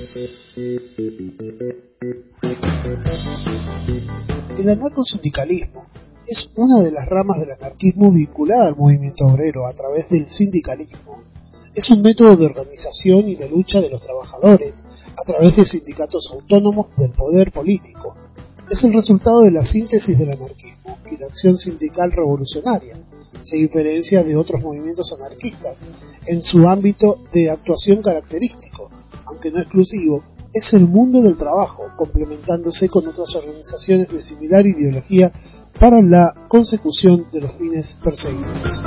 El anarcosindicalismo es una de las ramas del anarquismo vinculada al movimiento obrero a través del sindicalismo. Es un método de organización y de lucha de los trabajadores a través de sindicatos autónomos del poder político. Es el resultado de la síntesis del anarquismo y la acción sindical revolucionaria. Se diferencia de otros movimientos anarquistas en su ámbito de actuación característico, aunque no exclusivo, es el mundo del trabajo, complementándose con otras organizaciones de similar ideología para la consecución de los fines perseguidos.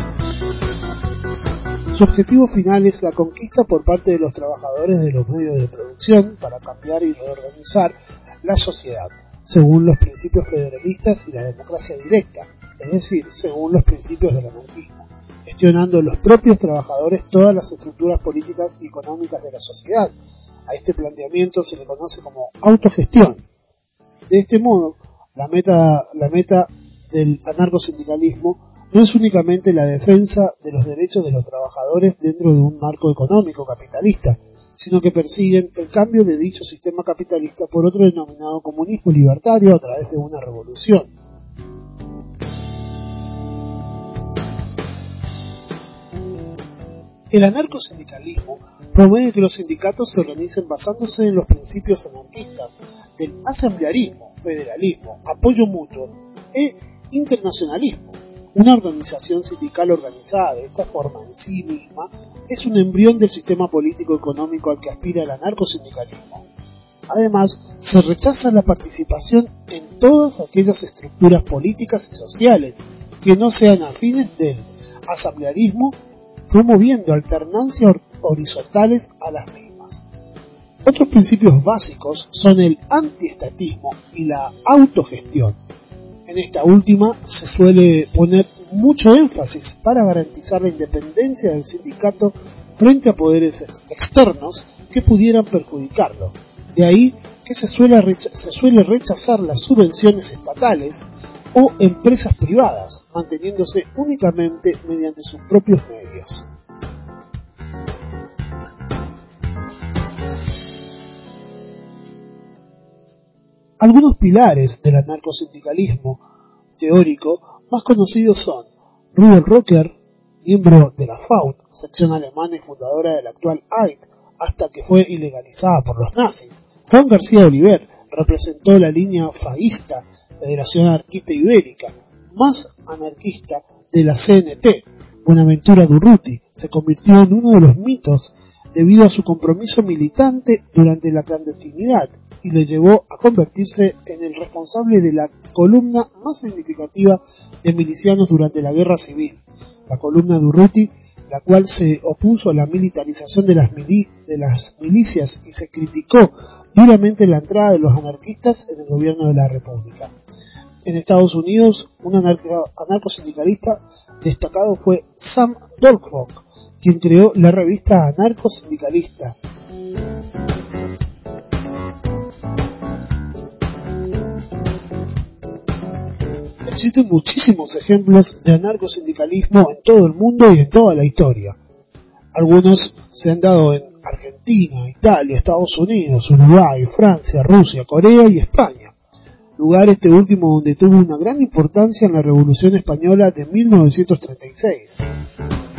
Su objetivo final es la conquista por parte de los trabajadores de los medios de producción para cambiar y reorganizar la sociedad, según los principios federalistas y la democracia directa, es decir, según los principios del anarquismo, gestionando los propios trabajadores todas las estructuras políticas y económicas de la sociedad. A este planteamiento se le conoce como autogestión. De este modo, la meta del anarcosindicalismo no es únicamente la defensa de los derechos de los trabajadores dentro de un marco económico capitalista, sino que persiguen el cambio de dicho sistema capitalista por otro denominado comunismo libertario a través de una revolución. El anarcosindicalismo promueve que los sindicatos se organicen basándose en los principios anarquistas del asamblearismo, federalismo, apoyo mutuo e internacionalismo. Una organización sindical organizada de esta forma en sí misma es un embrión del sistema político-económico al que aspira el anarcosindicalismo. Además, se rechaza la participación en todas aquellas estructuras políticas y sociales que no sean afines del asamblearismo, promoviendo alternancias horizontales a las mismas. Otros principios básicos son el antiestatismo y la autogestión. En esta última se suele poner mucho énfasis para garantizar la independencia del sindicato frente a poderes externos que pudieran perjudicarlo. De ahí que se suele rechazar las subvenciones estatales o empresas privadas, manteniéndose únicamente mediante sus propios medios. Algunos pilares del anarcosindicalismo teórico más conocidos son Rudolf Rocker, miembro de la FAUT, sección alemana y fundadora de la actual AIT, hasta que fue ilegalizada por los nazis. Juan García Oliver representó la línea faguista, Federación Anarquista Ibérica, más anarquista de la CNT. Buenaventura Durruti se convirtió en uno de los mitos debido a su compromiso militante durante la clandestinidad y le llevó a convertirse en el responsable de la columna más significativa de milicianos durante la Guerra Civil, la columna Durruti, la cual se opuso a la militarización de las milicias y se criticó duramente la entrada de los anarquistas en el gobierno de la República. En Estados Unidos, un anarcosindicalista destacado fue Sam Dorfrock, quien creó la revista Anarcosindicalista. Existen muchísimos ejemplos de anarcosindicalismo en todo el mundo y en toda la historia. Algunos se han dado en Argentina, Italia, Estados Unidos, Uruguay, Francia, Rusia, Corea y España. Lugar este último donde tuvo una gran importancia en la Revolución Española de 1936.